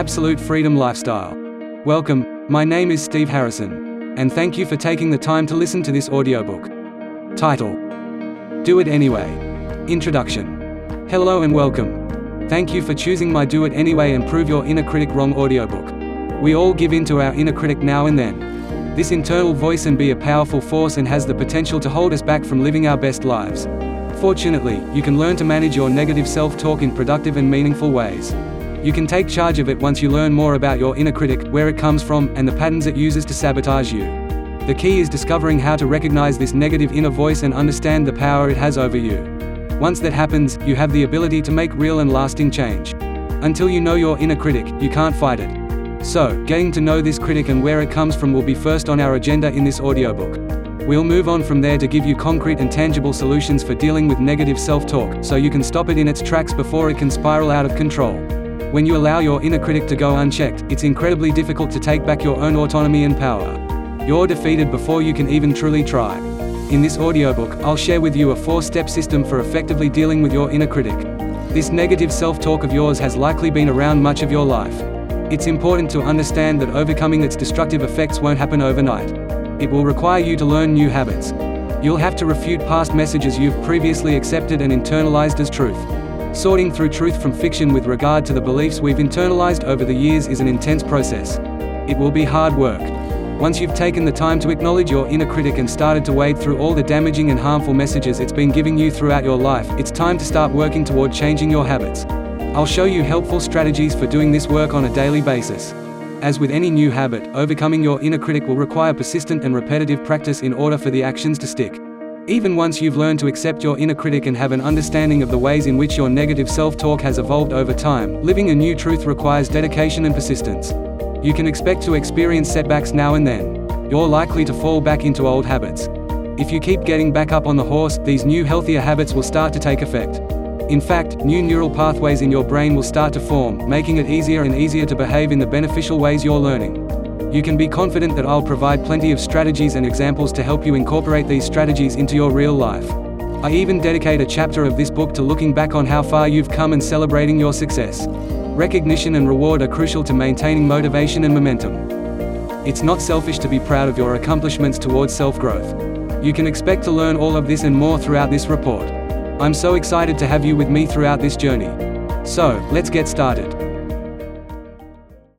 absolute freedom lifestyle. Welcome, my name is Steve Harrison, and thank you for taking the time to listen to this audiobook. Title: Do It Anyway. Introduction. Hello and welcome. Thank you for choosing my Do It Anyway and Prove Your Inner Critic Wrong audiobook. We all give in to our inner critic now and then. This internal voice can be a powerful force and has the potential to hold us back from living our best lives. Fortunately, you can learn to manage your negative self-talk in productive and meaningful ways. You can take charge of it once you learn more about your inner critic, where it comes from, and the patterns it uses to sabotage you. The key is discovering how to recognize this negative inner voice and understand the power it has over you. Once that happens, you have the ability to make real and lasting change. Until you know your inner critic, you can't fight it. So, getting to know this critic and where it comes from will be first on our agenda in this audiobook. We'll move on from there to give you concrete and tangible solutions for dealing with negative self-talk, so you can stop it in its tracks before it can spiral out of control. When you allow your inner critic to go unchecked, it's incredibly difficult to take back your own autonomy and power. You're defeated before you can even truly try. In this audiobook, I'll share with you a 4-step system for effectively dealing with your inner critic. This negative self-talk of yours has likely been around much of your life. It's important to understand that overcoming its destructive effects won't happen overnight. It will require you to learn new habits. You'll have to refute past messages you've previously accepted and internalized as truth. Sorting through truth from fiction with regard to the beliefs we've internalized over the years is an intense process. It will be hard work. Once you've taken the time to acknowledge your inner critic and started to wade through all the damaging and harmful messages it's been giving you throughout your life, it's time to start working toward changing your habits. I'll show you helpful strategies for doing this work on a daily basis. As with any new habit, overcoming your inner critic will require persistent and repetitive practice in order for the actions to stick. Even once you've learned to accept your inner critic and have an understanding of the ways in which your negative self-talk has evolved over time, living a new truth requires dedication and persistence. You can expect to experience setbacks now and then. You're likely to fall back into old habits. If you keep getting back up on the horse, these new healthier habits will start to take effect. In fact, new neural pathways in your brain will start to form, making it easier and easier to behave in the beneficial ways you're learning. You can be confident that I'll provide plenty of strategies and examples to help you incorporate these strategies into your real life. I even dedicate a chapter of this book to looking back on how far you've come and celebrating your success. Recognition and reward are crucial to maintaining motivation and momentum. It's not selfish to be proud of your accomplishments towards self-growth. You can expect to learn all of this and more throughout this report. I'm so excited to have you with me throughout this journey. So, let's get started.